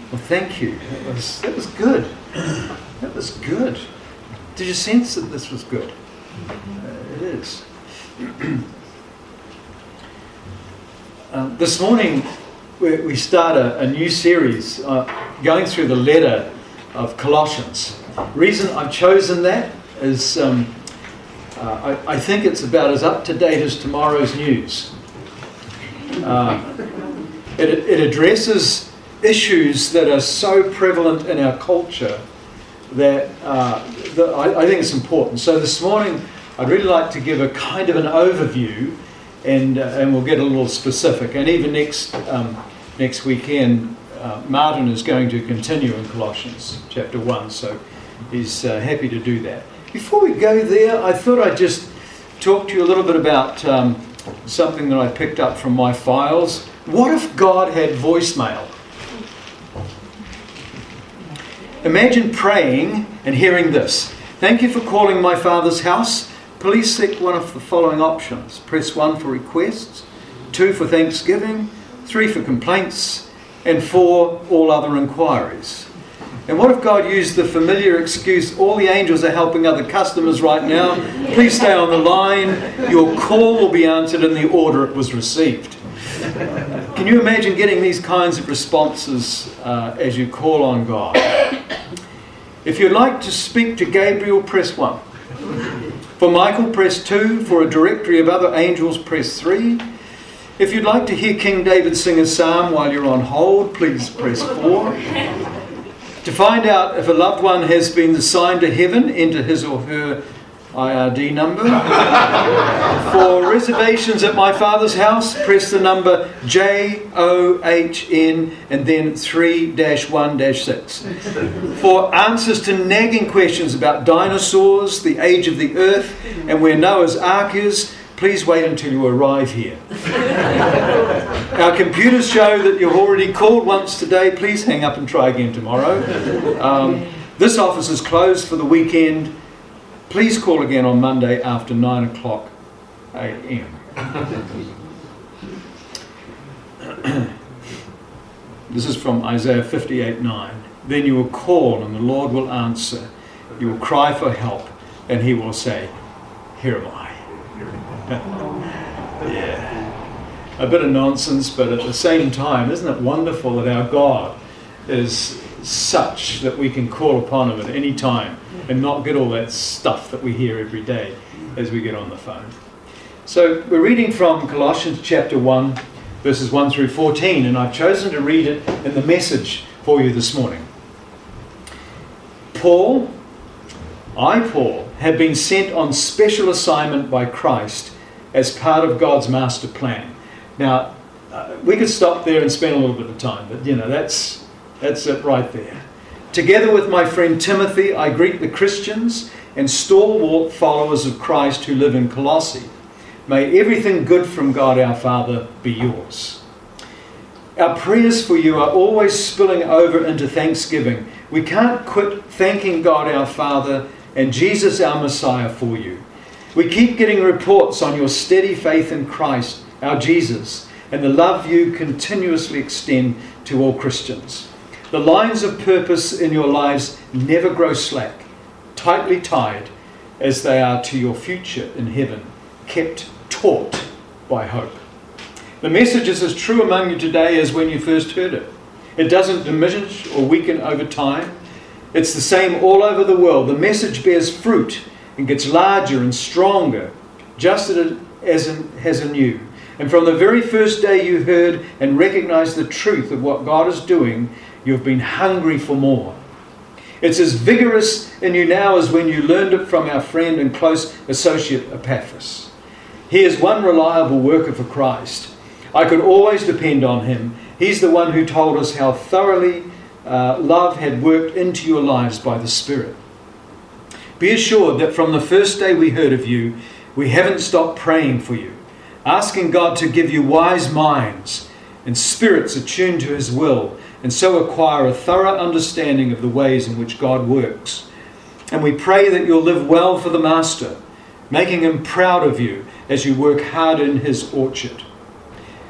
Well, thank you. That was good. That was good. Did you sense that this was good? It is. This morning we start a new series going through the letter of Colossians. The reason I've chosen that is I think it's about as up to date as tomorrow's news. It addresses issues that are so prevalent in our culture that I think it's important. So this morning I'd really like to give a kind of an overview, and we'll get a little specific. And even next weekend, Martin is going to continue in Colossians chapter 1, so he's happy to do that. Before we go there, I thought I'd just talk to you a little bit about something that I picked up from my files. What if God had voicemail? Imagine praying and hearing this. Thank you for calling my Father's house. Please select one of the following options. Press 1 for requests, 2 for thanksgiving, 3 for complaints, and 4 all other inquiries. And what if God used the familiar excuse, all the angels are helping other customers right now. Please stay on the line. Your call will be answered in the order it was received. Can you imagine getting these kinds of responses as you call on God? If you'd like to speak to Gabriel, press 1. For Michael, press 2. For a directory of other angels, press 3. If you'd like to hear King David sing a psalm while you're on hold, please press 4. To find out if a loved one has been assigned to heaven, enter his or her IRD number. For reservations at my Father's house, press the number JOHN and then 3-1-6. For answers to nagging questions about dinosaurs, the age of the earth, and where Noah's Ark is, please wait until you arrive here. Our computers show that you've already called once today. Please hang up and try again tomorrow. This office is closed for the weekend. Please call again on Monday after 9 o'clock a.m. This is from Isaiah 58:9. Then you will call and the Lord will answer. You will cry for help and he will say, here am I. Yeah. A bit of nonsense, but at the same time, isn't it wonderful that our God is such that we can call upon him at any time and not get all that stuff that we hear every day as we get on the phone. So we're reading from Colossians chapter 1, verses 1 through 14, and I've chosen to read it in the Message for you this morning. Paul, have been sent on special assignment by Christ as part of God's master plan. Now, we could stop there and spend a little bit of time, but that's it right there. Together with my friend Timothy, I greet the Christians and stalwart followers of Christ who live in Colossae. May everything good from God our Father be yours. Our prayers for you are always spilling over into thanksgiving. We can't quit thanking God our Father and Jesus our Messiah for you. We keep getting reports on your steady faith in Christ, our Jesus, and the love you continuously extend to all Christians. The lines of purpose in your lives never grow slack, tightly tied as they are to your future in heaven, kept taut by hope. The message is as true among you today as when you first heard it. It doesn't diminish or weaken over time. It's the same all over the world. The message bears fruit and gets larger and stronger, just as it has anew. And from the very first day you heard and recognized the truth of what God is doing, you've been hungry for more. It's as vigorous in you now as when you learned it from our friend and close associate Epaphras. He is one reliable worker for Christ. I could always depend on him. He's the one who told us how thoroughly love had worked into your lives by the Spirit. Be assured that from the first day we heard of you, we haven't stopped praying for you, asking God to give you wise minds and spirits attuned to his will, and so acquire a thorough understanding of the ways in which God works. And we pray that you'll live well for the Master, making him proud of you as you work hard in his orchard.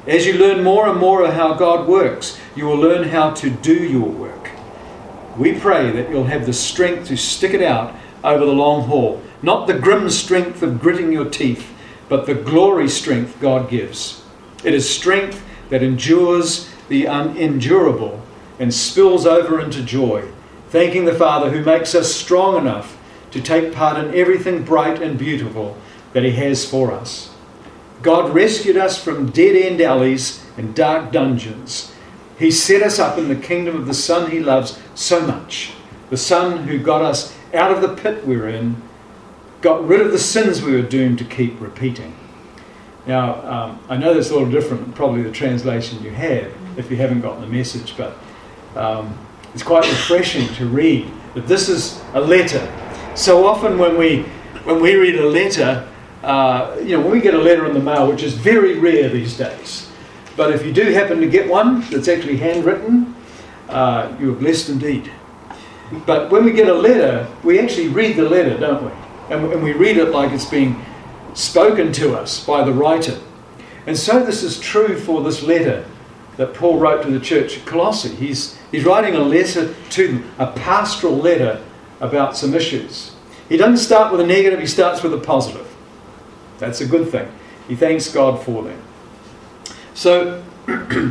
As you learn more and more of how God works, you will learn how to do your work. We pray that you'll have the strength to stick it out over the long haul. Not the grim strength of gritting your teeth, but the glory strength God gives. It is strength that endures the unendurable and spills over into joy, thanking the Father who makes us strong enough to take part in everything bright and beautiful that He has for us. God rescued us from dead-end alleys and dark dungeons. He set us up in the kingdom of the Son He loves so much. The Son who got us out of the pit we were in, got rid of the sins we were doomed to keep repeating. Now, I know that's a little different than probably the translation you have if you haven't gotten the message, but it's quite refreshing to read that this is a letter. So often when we read a letter, when we get a letter in the mail, which is very rare these days, but if you do happen to get one that's actually handwritten, you are blessed indeed. But when we get a letter, we actually read the letter, don't we? And we read it like it's being spoken to us by the writer. And so this is true for this letter that Paul wrote to the church at Colossae. He's writing a letter to them, a pastoral letter about some issues. He doesn't start with a negative, he starts with a positive. That's a good thing. He thanks God for them. So, we're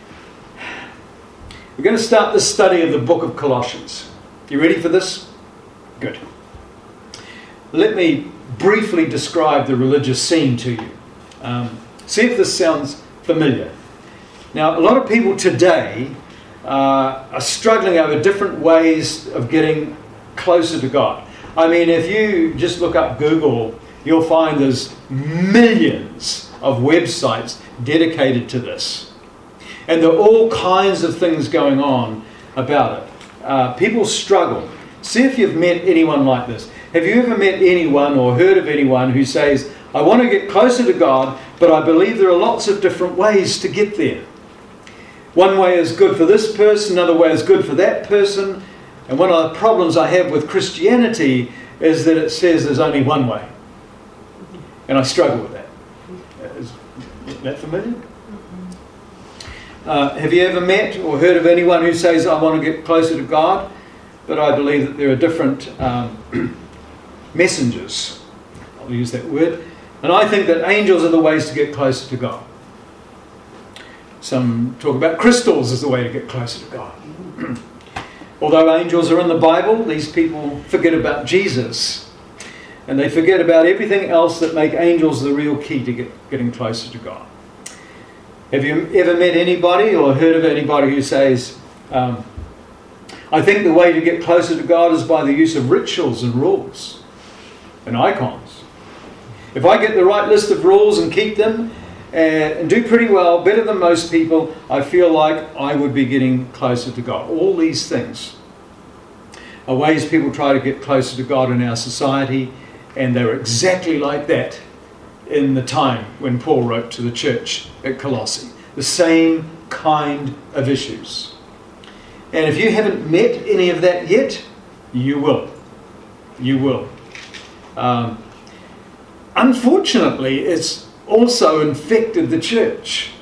going to start the study of the book of Colossians. You ready for this? Good. Let me briefly describe the religious scene to you. See if this sounds familiar. Now, a lot of people today are struggling over different ways of getting closer to God. I mean, if you just look up Google, you'll find there's millions of websites dedicated to this. And there are all kinds of things going on about it. People struggle. See if you've met anyone like this. Have you ever met anyone or heard of anyone who says, I want to get closer to God, but I believe there are lots of different ways to get there. One way is good for this person, another way is good for that person. And one of the problems I have with Christianity is that it says there's only one way. And I struggle with that. Is that familiar? Have you ever met or heard of anyone who says, I want to get closer to God, but I believe that there are different messengers? I'll use that word. And I think that angels are the ways to get closer to God. Some talk about crystals as the way to get closer to God. Although angels are in the Bible, these people forget about Jesus. And they forget about everything else that make angels the real key to getting closer to God. Have you ever met anybody or heard of anybody who says, I think the way to get closer to God is by the use of rituals and rules and icons. If I get the right list of rules and keep them and do pretty well, better than most people, I feel like I would be getting closer to God. All these things are ways people try to get closer to God in our society, and they're exactly like that in the time when Paul wrote to the church at Colossae. The same kind of issues. And if you haven't met any of that yet, you will. You will. Unfortunately, it's also infected the church.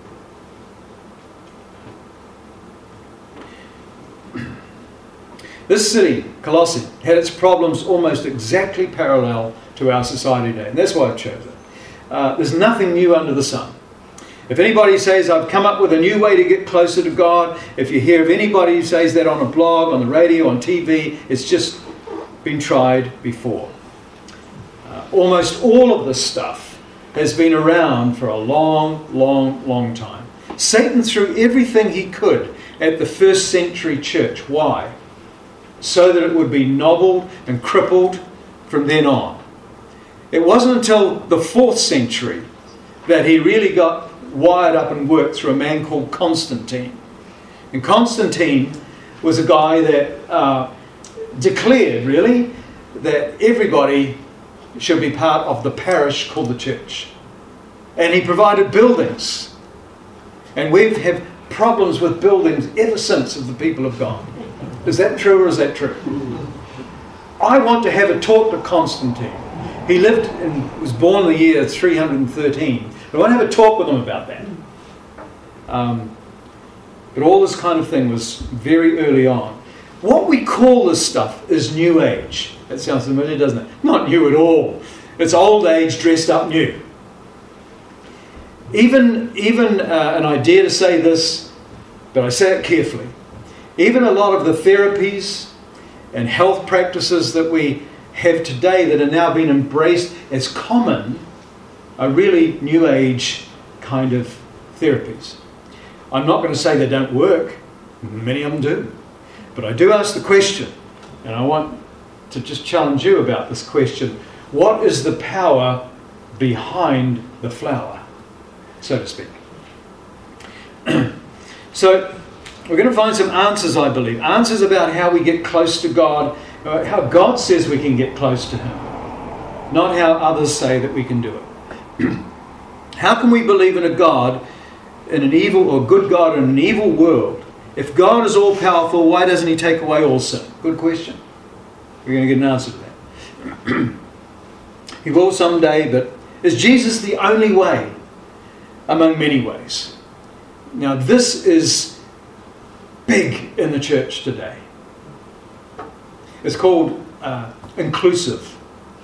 This city, Colossae, had its problems almost exactly parallel to our society today. And that's why I've chosen it. There's nothing new under the sun. If anybody says, I've come up with a new way to get closer to God, if you hear of anybody who says that on a blog, on the radio, on TV, it's just been tried before. Almost all of this stuff has been around for a long, long, long time. Satan threw everything he could at the first century church. Why? So that it would be nobbled and crippled from then on. It wasn't until the 4th century that he really got wired up and worked through a man called Constantine. And Constantine was a guy that declared, really, that everybody should be part of the parish called the church. And he provided buildings. And we've had problems with buildings ever since of the people of God. Is that true or is that true? I want to have a talk to Constantine. He lived and was born in the year 313. But I want to have a talk with him about that. But all this kind of thing was very early on. What we call this stuff is New Age. That sounds familiar, doesn't it? Not new at all. It's old age dressed up new. Even and I dare to say this, but I say it carefully, even a lot of the therapies and health practices that we have today that are now being embraced as common are really New Age kind of therapies. I'm not going to say they don't work. Many of them do. But I do ask the question, and I want to just challenge you about this question. What is the power behind the flower, so to speak? So we're going to find some answers, I believe. Answers about how we get close to God, how God says we can get close to Him, not how others say that we can do it. How can we believe in a God, in an evil or good God in an evil world? If God is all powerful, why doesn't He take away all sin? Good question. We're going to get an answer to that. He will someday, but is Jesus the only way among many ways? Now this is big in the church today. It's called inclusive.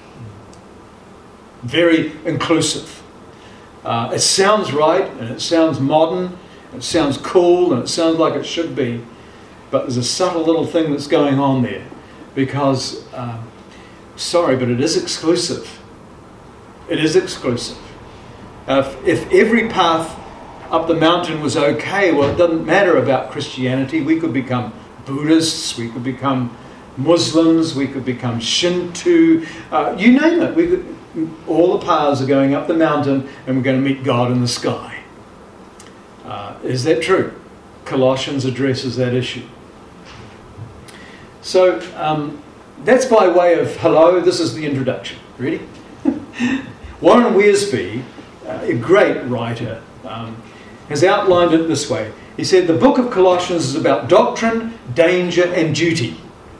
Very inclusive. It sounds right and it sounds modern. It sounds cool and it sounds like it should be. But there's a subtle little thing that's going on there. Because, sorry, but it is exclusive. It is exclusive. If every path up the mountain was okay, well, it doesn't matter about Christianity. We could become Buddhists, we could become Muslims, we could become Shinto, you name it. All the paths are going up the mountain and we're going to meet God in the sky. Is that true? Colossians addresses that issue. So that's by way of hello. This is the introduction. Ready? Warren Wiersbe, a great writer, has outlined it this way. He said the book of Colossians is about doctrine, danger, and duty.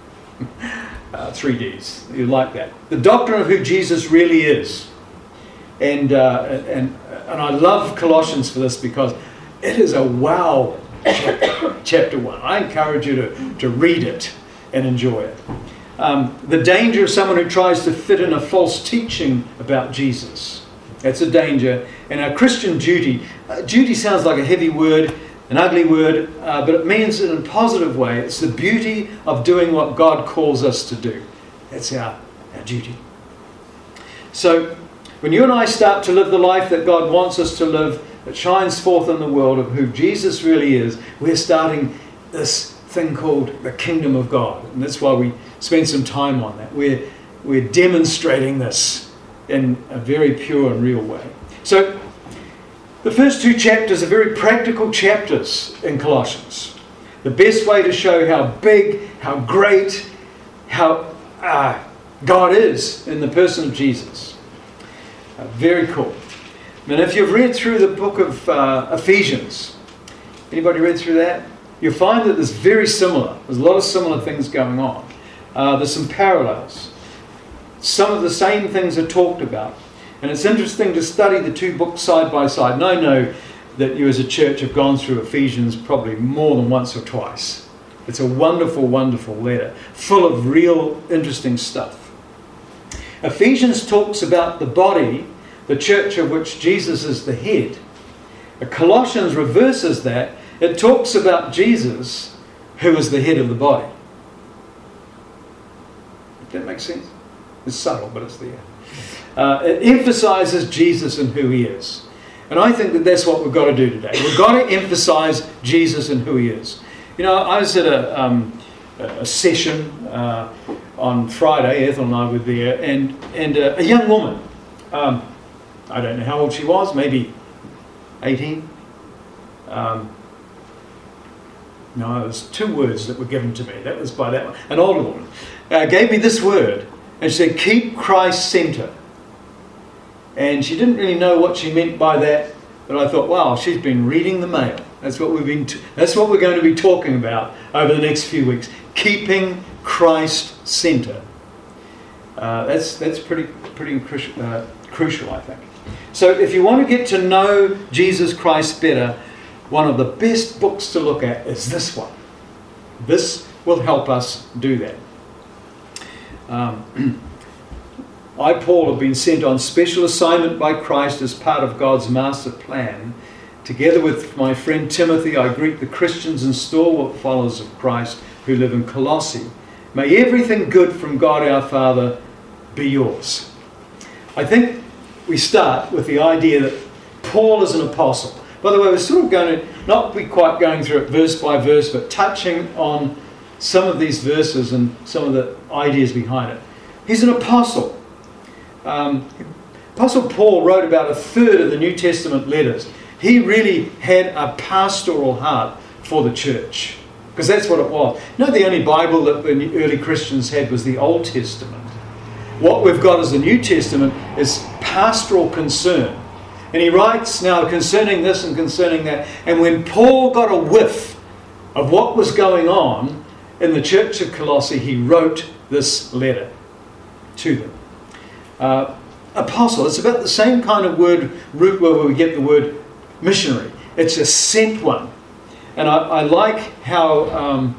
3 Ds. You like that? The doctrine of who Jesus really is, and I love Colossians for this because it is a wow chapter 1. I encourage you to read it and enjoy it. The danger of someone who tries to fit in a false teaching about Jesus. That's a danger. And our Christian duty. Duty sounds like a heavy word, an ugly word, but it means in a positive way. It's the beauty of doing what God calls us to do. That's our duty. So when you and I start to live the life that God wants us to live, that shines forth in the world of who Jesus really is, we're starting this thing called the kingdom of God. And that's why we spend some time on that. We're demonstrating this in a very pure and real way. So the first 2 chapters are very practical chapters in Colossians. The best way to show how big, how great, how God is in the person of Jesus. Very cool. And if you've read through the book of Ephesians, anybody read through that? You'll find that there's very similar. There's a lot of similar things going on. There's some parallels. Some of the same things are talked about. And it's interesting to study the 2 books side by side. And I know that you as a church have gone through Ephesians probably more than once or twice. It's a wonderful, wonderful letter, full of real interesting stuff. Ephesians talks about the body, the church of which Jesus is the head. Colossians reverses that. It talks about Jesus, who is the head of the body. Does that make sense? It's subtle, but it's there. It emphasizes Jesus and who He is. And I think that that's what we've got to do today. We've got to emphasize Jesus and who He is. You know, I was at a session on Friday. Ethel and I were there, and a young woman. I don't know how old she was. Maybe 18. No, it was 2 words that were given to me. That was by that one. An older woman gave me this word, and she said, "Keep Christ centre." And she didn't really know what she meant by that, but I thought, wow, she's been reading the mail. That's what that's what we're going to be talking about over the next few weeks. Keeping Christ centre. That's pretty crucial, I think. So if you want to get to know Jesus Christ better, one of the best books to look at is this one. This will help us do that. I, Paul, have been sent on special assignment by Christ as part of God's master plan. Together with my friend Timothy, I greet the Christians and stalwart followers of Christ who live in Colossae. May everything good from God our Father be yours. I think we start with the idea that Paul is an apostle. By the way, we're sort of going to not be quite going through it verse by verse, but touching on some of these verses and some of the ideas behind it. He's an apostle. Apostle Paul wrote about a third of the New Testament letters. He really had a pastoral heart for the church, because that's what it was. You know, the only Bible that the early Christians had was the Old Testament. What we've got as the New Testament is pastoral concern. And he writes now concerning this and concerning that. And when Paul got a whiff of what was going on in the church of Colossae, he wrote this letter to them. Apostle, it's about the same kind of word root where we get the word missionary. It's a sent one. And I like how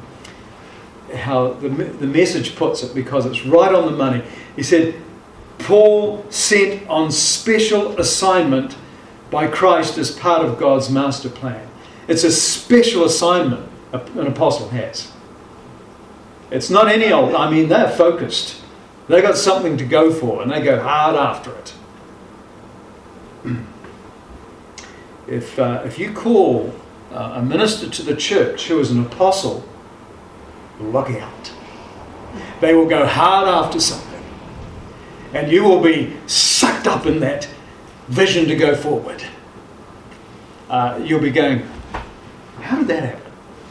the message puts it, because it's right on the money. He said, Paul sent on special assignment by Christ as part of God's master plan. It's a special assignment an apostle has. It's not any old. I mean, they're focused. They've got something to go for, and they go hard after it. If you call a minister to the church who is an apostle, look out. They will go hard after something. And you will be sucked up in that vision to go forward. You'll be going, how did that happen?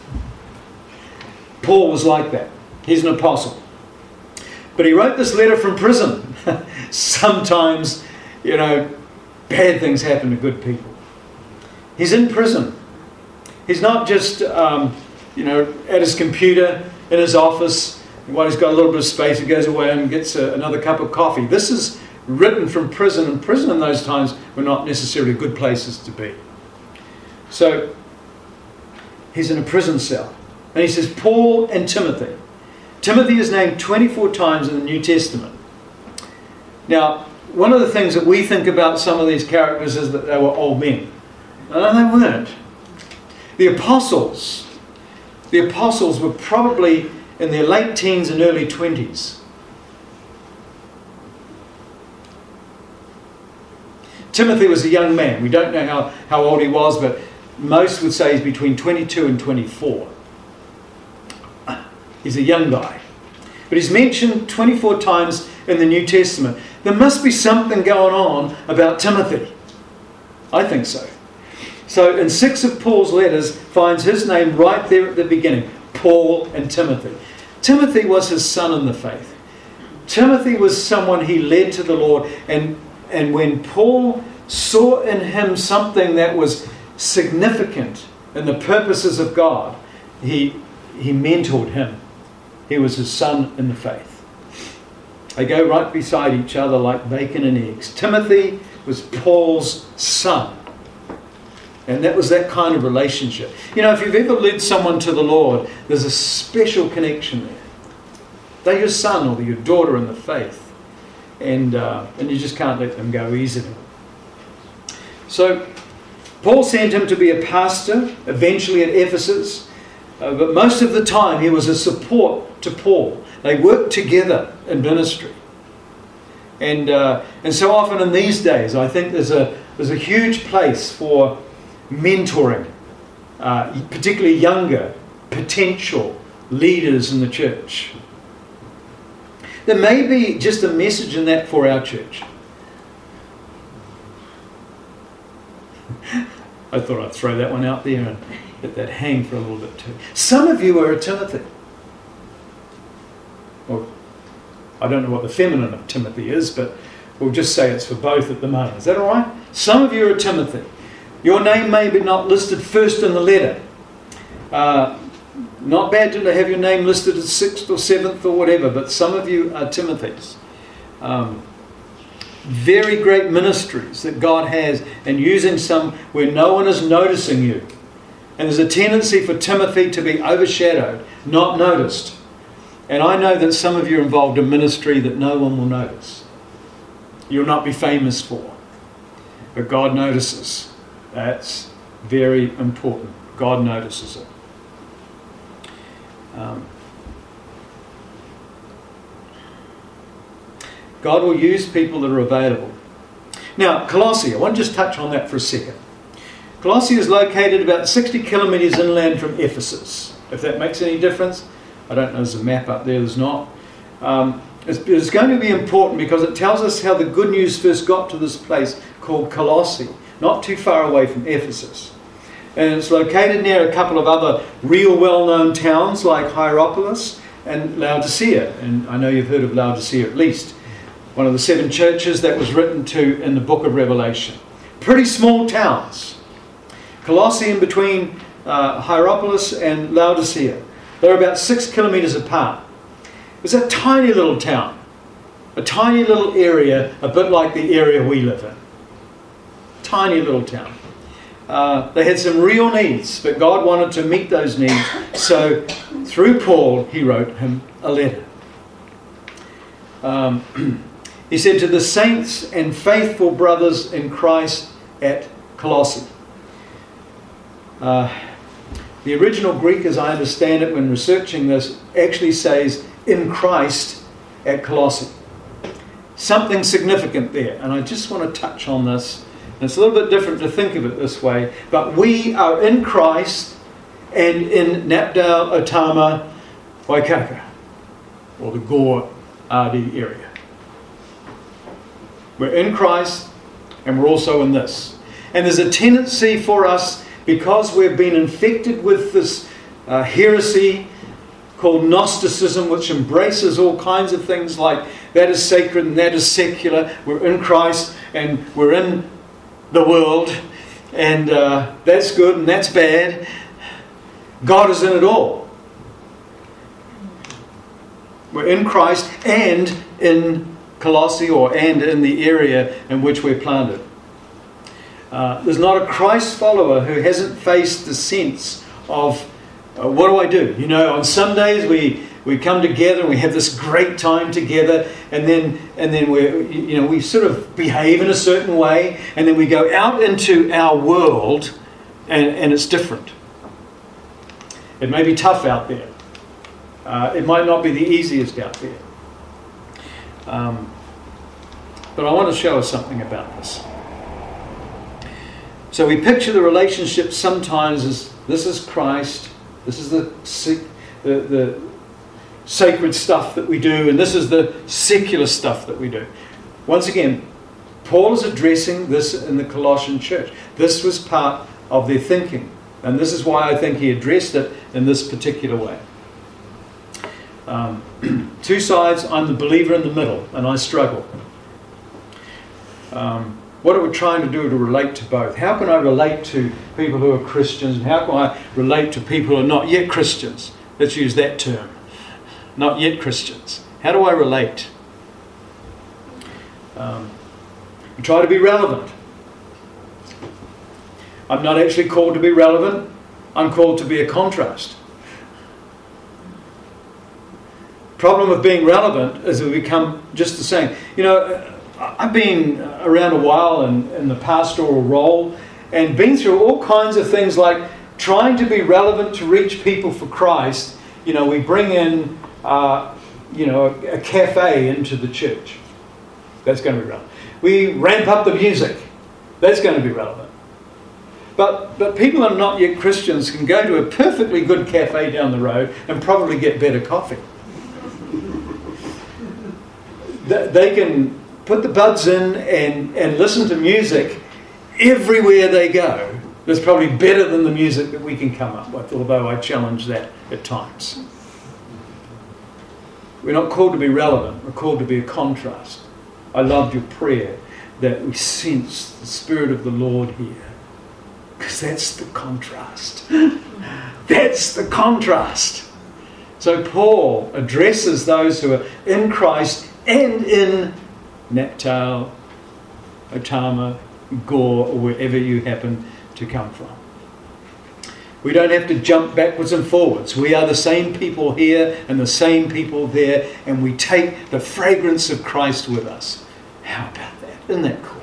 Paul was like that. He's an apostle. But he wrote this letter from prison. Sometimes, bad things happen to good people. He's in prison. He's not just, at his computer, in his office. While he's got a little bit of space, he goes away and gets another cup of coffee. This is written from prison, and prison in those times were not necessarily good places to be. So, he's in a prison cell. And he says, Paul and Timothy. Timothy is named 24 times in the New Testament. Now, one of the things that we think about some of these characters is that they were old men. No, they weren't. The apostles were probably in their late teens and early 20s. Timothy was a young man. We don't know how old he was, but most would say he's between 22 and 24. He's a young guy. But he's mentioned 24 times in the New Testament. There must be something going on about Timothy. I think so. So in 6 of Paul's letters finds his name right there at the beginning. Paul and Timothy. Timothy was his son in the faith. Timothy was someone he led to the Lord. And when Paul saw in him something that was significant in the purposes of God, he mentored him. He was his son in the faith. They go right beside each other like bacon and eggs. Timothy was Paul's son. And that was that kind of relationship. If you've ever led someone to the Lord, there's a special connection there. They're your son or your daughter in the faith. And you just can't let them go easily. So, Paul sent him to be a pastor, eventually at Ephesus. But most of the time he was a support to Paul. They worked together in ministry. And so often in these days, I think there's a huge place for mentoring, particularly younger, potential leaders in the church. There may be just a message in that for our church. I thought I'd throw that one out there and let that hang for a little bit too. Some of you are a Timothy. Or I don't know what the feminine of Timothy is, but we'll just say it's for both at the moment. Is that all right? Some of you are a Timothy. Your name may be not listed first in the letter. Not bad to have your name listed as 6th or 7th or whatever, but some of you are Timothys. Very great ministries that God has, and using some where no one is noticing you. And there's a tendency for Timothy to be overshadowed, not noticed. And I know that some of you are involved in ministry that no one will notice. You'll not be famous for. But God notices. That's very important. God notices it. God will use people that are available. Now, Colossae, I want to just touch on that for a second. Colossae is located about 60 kilometres inland from Ephesus. If that makes any difference. I don't know, there's a map up there, there's not. It's going to be important because it tells us how the good news first got to this place called Colossae, not too far away from Ephesus. And it's located near a couple of other real well-known towns like Hierapolis and Laodicea. And I know you've heard of Laodicea at least. One of the 7 churches that was written to in the book of Revelation. Pretty small towns. Colossae in between Hierapolis and Laodicea. They're about 6 kilometres apart. It's a tiny little town. A tiny little area, a bit like the area we live in. Tiny little town. They had some real needs, but God wanted to meet those needs. So through Paul, he wrote him a letter. He said, to the saints and faithful brothers in Christ at Colossae. The original Greek, as I understand it when researching this, actually says, in Christ at Colossae. Something significant there. And I just want to touch on this. And it's a little bit different to think of it this way. But we are in Christ and in Napdal, Otama, Waikaka. Or the Gore RD area. We're in Christ and we're also in this. And there's a tendency for us, because we've been infected with this heresy called Gnosticism, which embraces all kinds of things like that is sacred and that is secular. We're in Christ and we're in the world, and that's good and that's bad. God is in it all. We're in Christ and in Colossae, and in the area in which we're planted. There's not a Christ follower who hasn't faced the sense of what do I do? You know, on Sundays we come together and we have this great time together, and then we sort of behave in a certain way, and then we go out into our world, and it's different. It may be tough out there. It might not be the easiest out there. But I want to show us something about this. So we picture the relationship sometimes as this is Christ, this is the sacred stuff that we do, and this is the secular stuff that we do. Once again, Paul is addressing this in the Colossian church. This was part of their thinking, and this is why I think he addressed it in this particular way. Two sides, I'm the believer in the middle, and I struggle. What are we trying to do to relate to both? How can I relate to people who are Christians, and how can I relate to people who are not yet Christians? Let's use that term. Not yet Christians. How do I relate? We try to be relevant. I'm not actually called to be relevant. I'm called to be a contrast. Problem with being relevant is we become just the same. You know, I've been around a while in the pastoral role and been through all kinds of things like trying to be relevant to reach people for Christ. You know, we bring in, a cafe into the church. That's going to be relevant. We ramp up the music. That's going to be relevant. But people that are not yet Christians can go to a perfectly good cafe down the road and probably get better coffee. They can put the buds in and listen to music everywhere they go. That's probably better than the music that we can come up with, although I challenge that at times. We're not called to be relevant, we're called to be a contrast. I loved your prayer that we sense the Spirit of the Lord here. Because that's the contrast. That's the contrast. So Paul addresses those who are in Christ and in Naphtali, Otama, Gore, or wherever you happen to come from. We don't have to jump backwards and forwards. We are the same people here and the same people there, and we take the fragrance of Christ with us. How about that? Isn't that cool?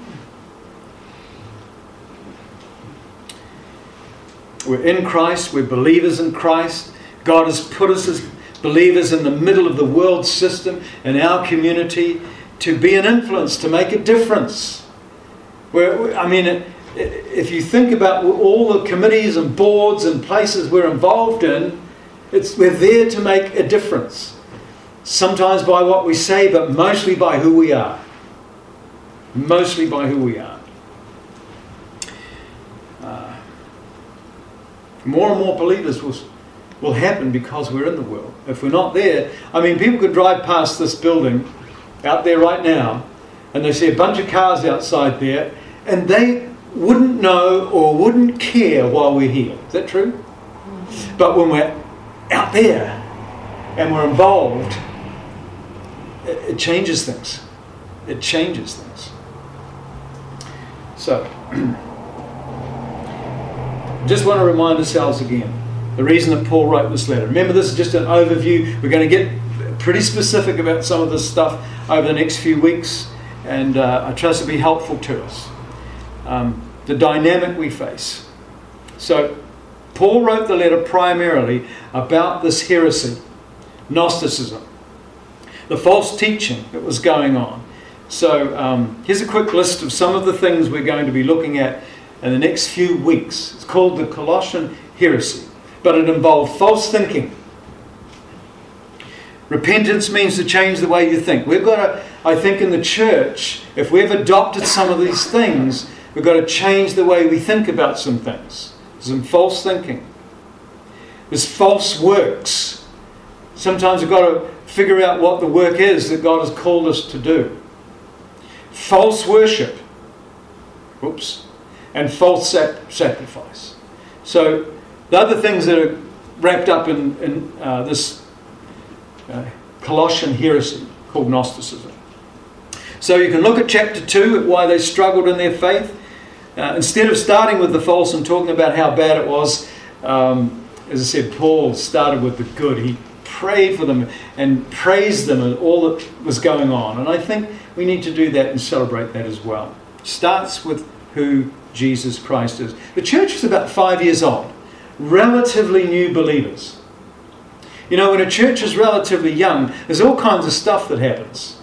We're in Christ. We're believers in Christ. God has put us as believers in the middle of the world system, in our community, to be an influence, to make a difference. If you think about all the committees and boards and places we're involved in, we're there to make a difference. Sometimes by what we say, but mostly by who we are. Mostly by who we are. More and more believers will happen because we're in the world. If we're not there, people could drive past this building out there right now, and they see a bunch of cars outside there, and they wouldn't know or wouldn't care while we're here. Is that true? But when we're out there and we're involved, it changes things. It changes things. So, just want to remind ourselves again, the reason that Paul wrote this letter. Remember, this is just an overview. We're going to get pretty specific about some of this stuff over the next few weeks, and I trust it'll be helpful to us. The dynamic we face. So, Paul wrote the letter primarily about this heresy, Gnosticism, the false teaching that was going on. So, here's a quick list of some of the things we're going to be looking at in the next few weeks. It's called the Colossian heresy, but it involved false thinking. Repentance means to change the way you think. We've got to, I think in the church, if we've adopted some of these things, we've got to change the way we think about some things. There's some false thinking. There's false works. Sometimes we've got to figure out what the work is that God has called us to do. False worship. Oops. And false sacrifice. So the other things that are wrapped up in this Colossian heresy called Gnosticism. So you can look at chapter 2 at why they struggled in their faith. Instead of starting with the false and talking about how bad it was, as I said, Paul started with the good. He prayed for them and praised them and all that was going on. And I think we need to do that and celebrate that as well. Starts with who Jesus Christ is. The church is about 5 years old. Relatively new believers. You know, when a church is relatively young, there's all kinds of stuff that happens.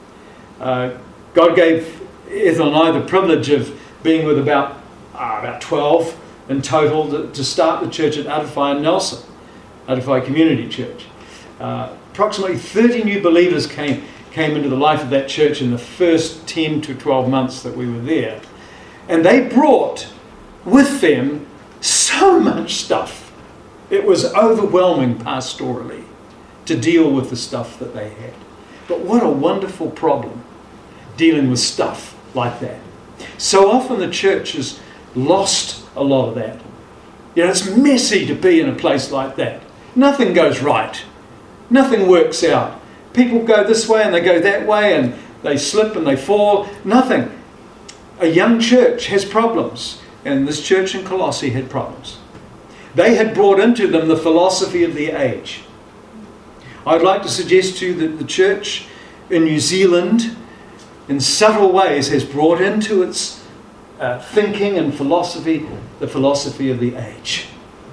God gave Ethel and I the privilege of being with about 12 in total to start the church at Adify in Nelson, Adify Community Church. Approximately 30 new believers came into the life of that church in the first 10 to 12 months that we were there. And they brought with them so much stuff. It was overwhelming pastorally to deal with the stuff that they had. But what a wonderful problem, dealing with stuff like that. So often the church has lost a lot of that. You know, it's messy to be in a place like that. Nothing goes right. Nothing works out. People go this way and they go that way and they slip and they fall. Nothing. A young church has problems. And this church in Colossae had problems. They had brought into them the philosophy of the age. I'd like to suggest to you that the church in New Zealand, in subtle ways, has brought into its thinking and philosophy the philosophy of the age.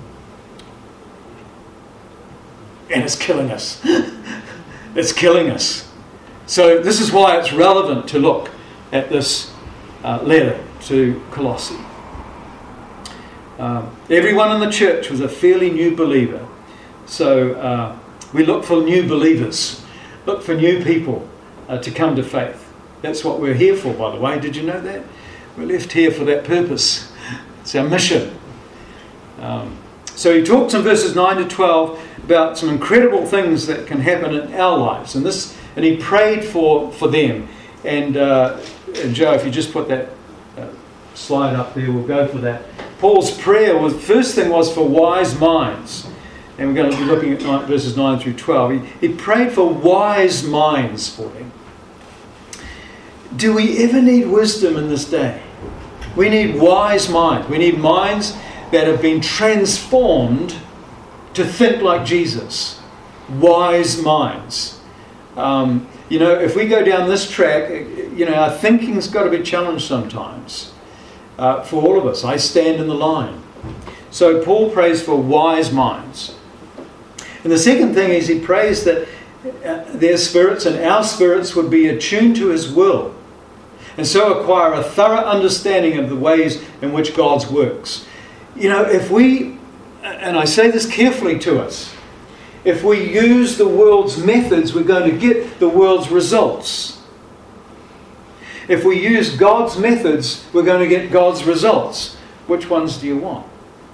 And it's killing us. It's killing us. So this is why it's relevant to look at this letter to Colossae. Everyone in the church was a fairly new believer. So we look for new believers. Look for new people to come to faith. That's what we're here for, by the way. Did you know that? We're left here for that purpose. It's our mission. So he talks in verses 9 to 12 about some incredible things that can happen in our lives. And he prayed for them. And Joe, if you just put that slide up there, we'll go for that. Paul's prayer was, first thing was for wise minds. And we're going to be looking at verses 9 through 12. He prayed for wise minds for them. Do we ever need wisdom in this day? We need wise minds. We need minds that have been transformed to think like Jesus. Wise minds. If we go down this track, our thinking's got to be challenged sometimes. For all of us, I stand in the line. So Paul prays for wise minds. And the second thing is he prays that their spirits and our spirits would be attuned to his will, and so acquire a thorough understanding of the ways in which God's works. If we, and I say this carefully to us, if we use the world's methods, we're going to get the world's results. If we use God's methods, we're going to get God's results. Which ones do you want?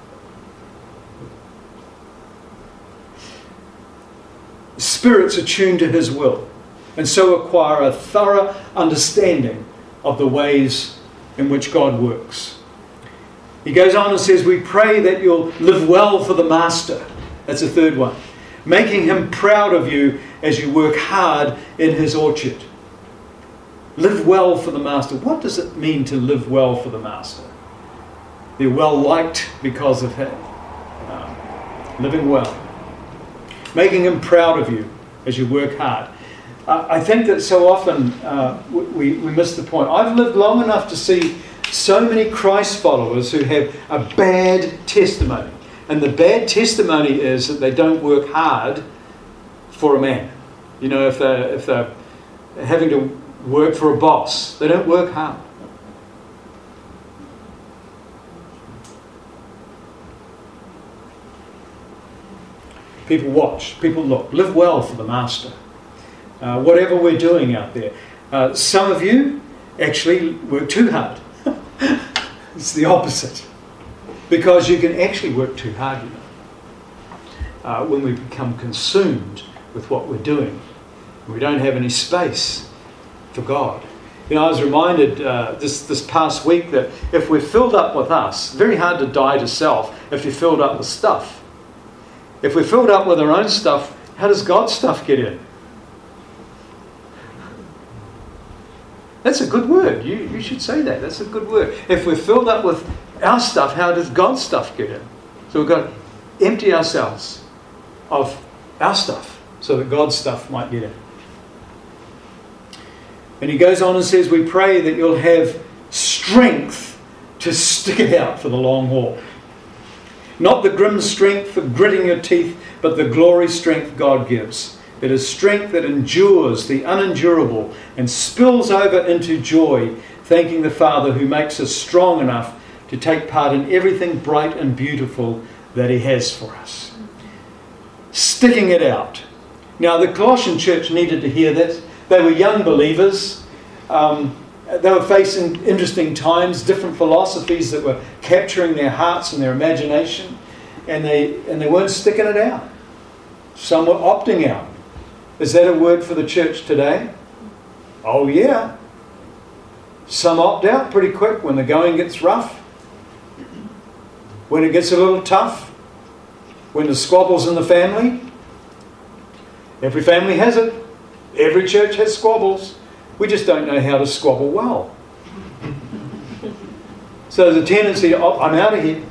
Spirits attuned to his will, and so acquire a thorough understanding of the ways in which God works. He goes on and says, we pray that you'll live well for the Master. That's the third one. Making him proud of you as you work hard in his orchard. Live well for the Master. What does it mean to live well for the Master? They're well liked because of him. Living well. Making him proud of you as you work hard. I think that so often we miss the point. I've lived long enough to see so many Christ followers who have a bad testimony. And the bad testimony is that they don't work hard for a man. If they're having to work for a boss, they don't work hard. People watch, people look, live well for the Master. Whatever we're doing out there. Some of you actually work too hard. It's the opposite. Because you can actually work too hard, when we become consumed with what we're doing. We don't have any space for God. I was reminded this past week that if we're filled up with us, very hard to die to self if you're filled up with stuff. If we're filled up with our own stuff, how does God's stuff get in? That's a good word. You should say that. That's a good word. If we're filled up with our stuff, how does God's stuff get in? So we've got to empty ourselves of our stuff so that God's stuff might get in. And he goes on and says, we pray that you'll have strength to stick it out for the long haul. Not the grim strength of gritting your teeth, but the glory strength God gives. It is strength that endures the unendurable and spills over into joy, thanking the Father who makes us strong enough to take part in everything bright and beautiful that he has for us. Sticking it out. Now, the Colossian church needed to hear this. They were young believers. They were facing interesting times, different philosophies that were capturing their hearts and their imagination, and they weren't sticking it out. Some were opting out. Is that a word for the church today? Oh yeah. Some opt out pretty quick when the going gets rough, when it gets a little tough, when there's squabbles in the family. Every family has it. Every church has squabbles. We just don't know how to squabble well. So there's a tendency to, I'm out of here.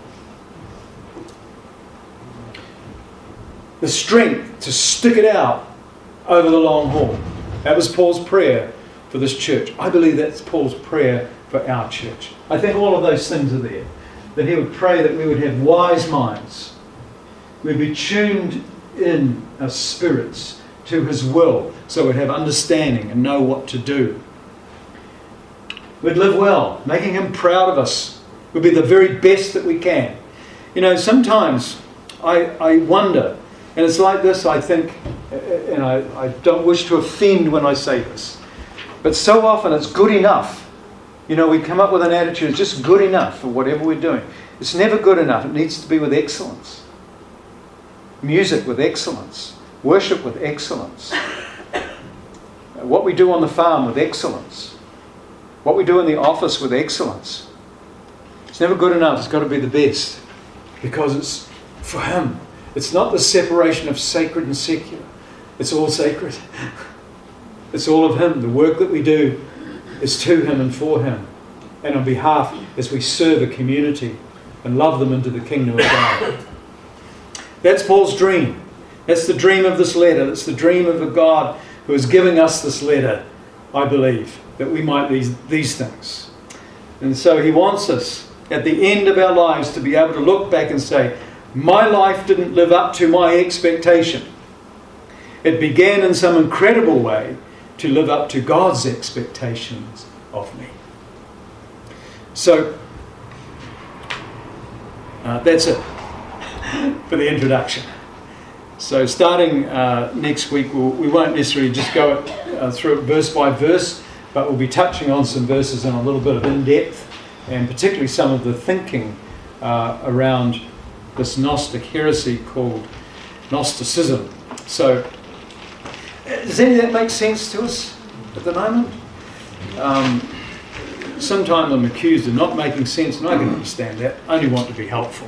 The strength to stick it out over the long haul. That was Paul's prayer for this church. I believe that's Paul's prayer for our church. I think all of those things are there. That he would pray that we would have wise minds. We'd be tuned in our spirits to his will, so we'd have understanding and know what to do. We'd live well, making him proud of us. We'd be the very best that we can. Sometimes I wonder, and it's like this, I think, and I don't wish to offend when I say this, but so often it's good enough. We come up with an attitude, it's just good enough for whatever we're doing. It's never good enough. It needs to be with excellence. Music with excellence. Worship with excellence. What we do on the farm with excellence. What we do in the office with excellence. It's never good enough. It's got to be the best. Because it's for him. It's not the separation of sacred and secular. It's all sacred. It's all of him. The work that we do is to him and for him. And on behalf as we serve a community and love them into the kingdom of God. That's Paul's dream. That's the dream of this letter. That's the dream of a God who is giving us this letter, I believe, that we might these things. And so he wants us at the end of our lives to be able to look back and say, my life didn't live up to my expectation. It began in some incredible way to live up to God's expectations of me. So, that's it for the introduction. So starting next week, we won't necessarily just go through it verse by verse, but we'll be touching on some verses in a little bit of in-depth, and particularly some of the thinking around this Gnostic heresy called Gnosticism. So, does any of that make sense to us at the moment? Sometimes I'm accused of not making sense, and I can understand that. I only want to be helpful.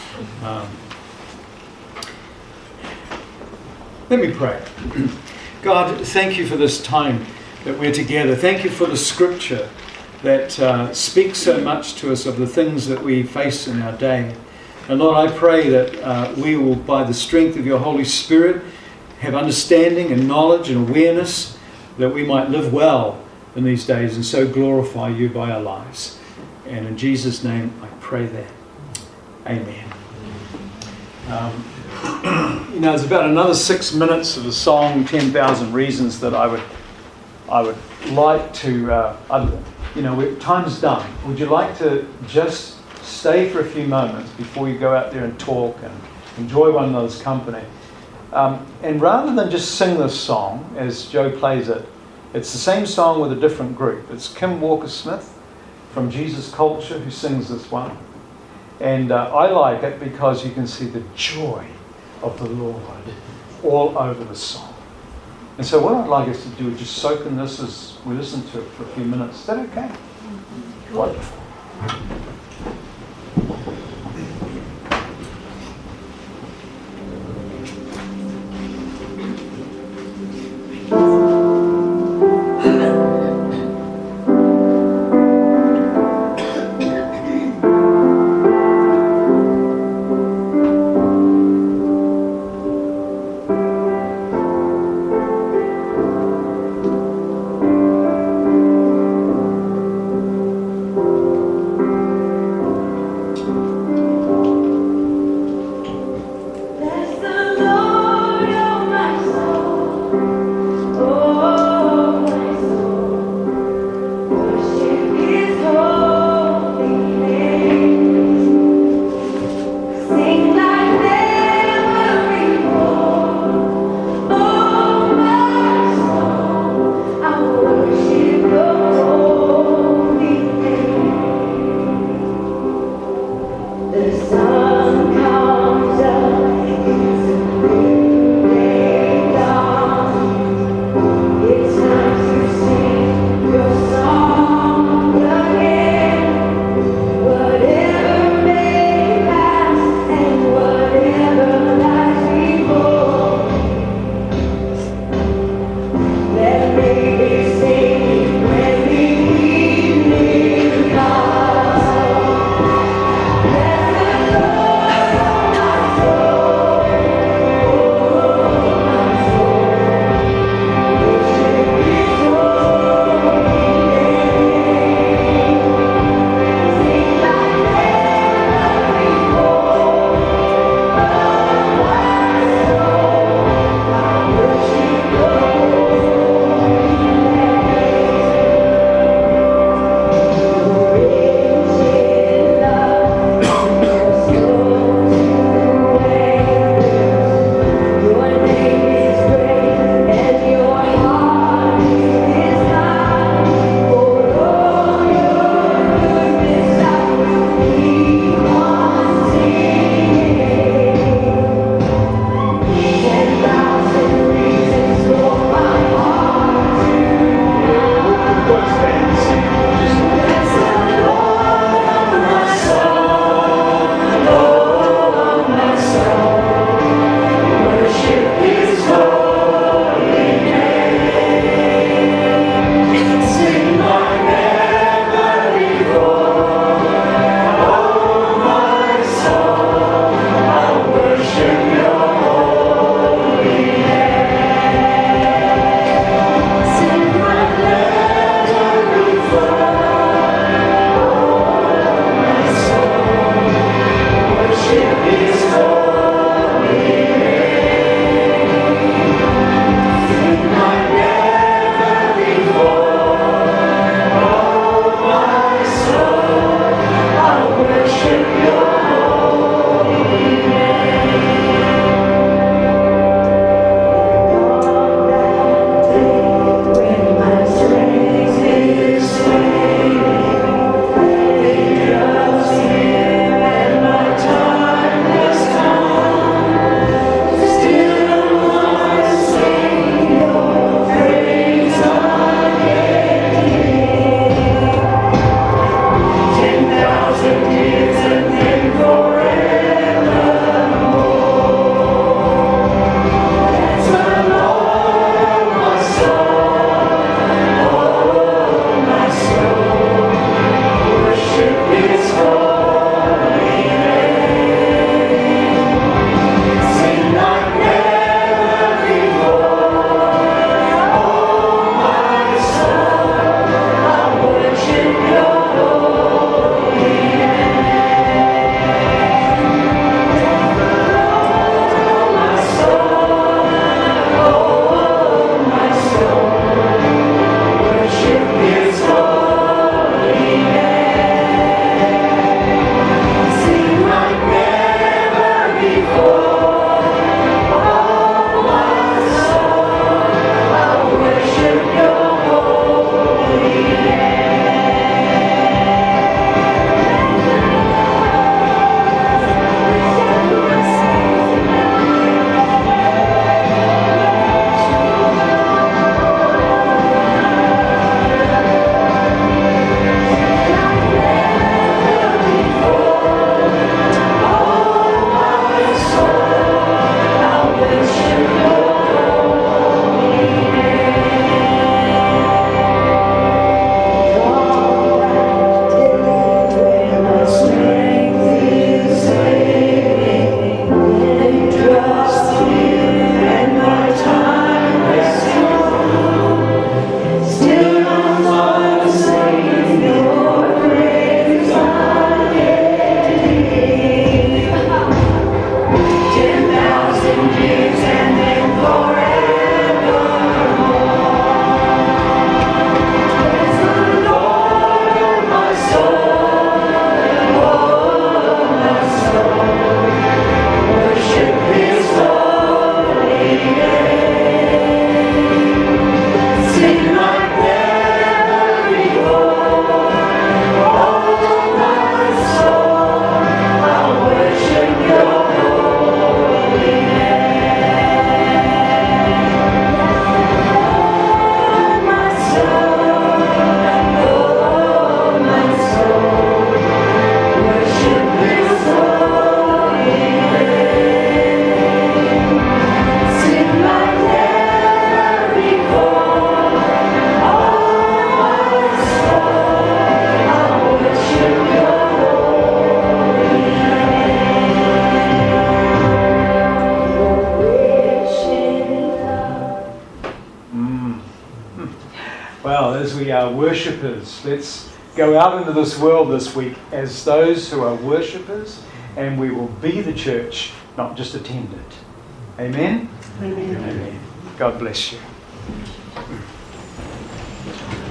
Let me pray. God, thank you for this time that we're together. Thank you for the scripture that speaks so much to us of the things that we face in our day. And Lord, I pray that we will, by the strength of your Holy Spirit, have understanding and knowledge and awareness that we might live well in these days and so glorify you by our lives. And in Jesus' name I pray that. Amen. There's about another 6 minutes of the song 10,000 Reasons that I would like to, time's done. Would you like to just stay for a few moments before you go out there and talk and enjoy one another's company? And rather than just sing this song as Joe plays it, it's the same song with a different group. It's Kim Walker-Smith from Jesus Culture who sings this one. And I like it because you can see the joy of the Lord all over the song. And so what I'd like us to do is just soak in this as we listen to it for a few minutes. Is that okay? Wonderful. as we are worshippers. Let's go out into this world this week as those who are worshippers, and we will be the church, not just attend it. Amen? Amen. Amen. God bless you.